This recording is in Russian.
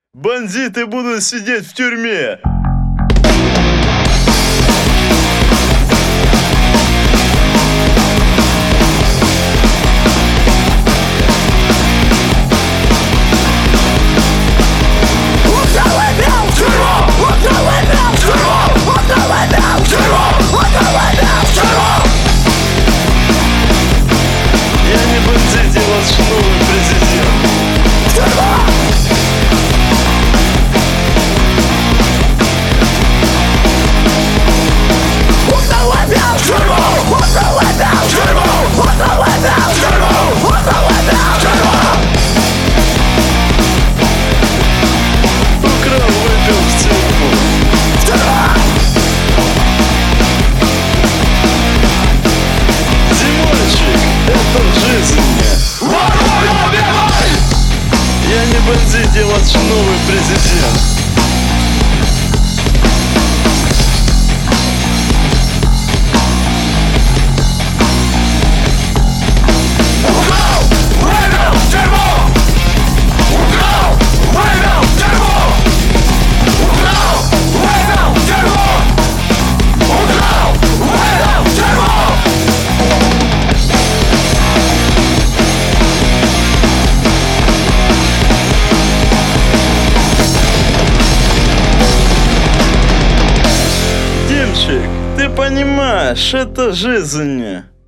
Бандиты будут сидеть в тюрьме. Я не бандит, я ваш новый президент. Украл, выпил в тюрьму. Зимойщик, это жизнь мне. Я не бандит, я ваш новый президент. Димчик, ты понимаешь, это жизнь.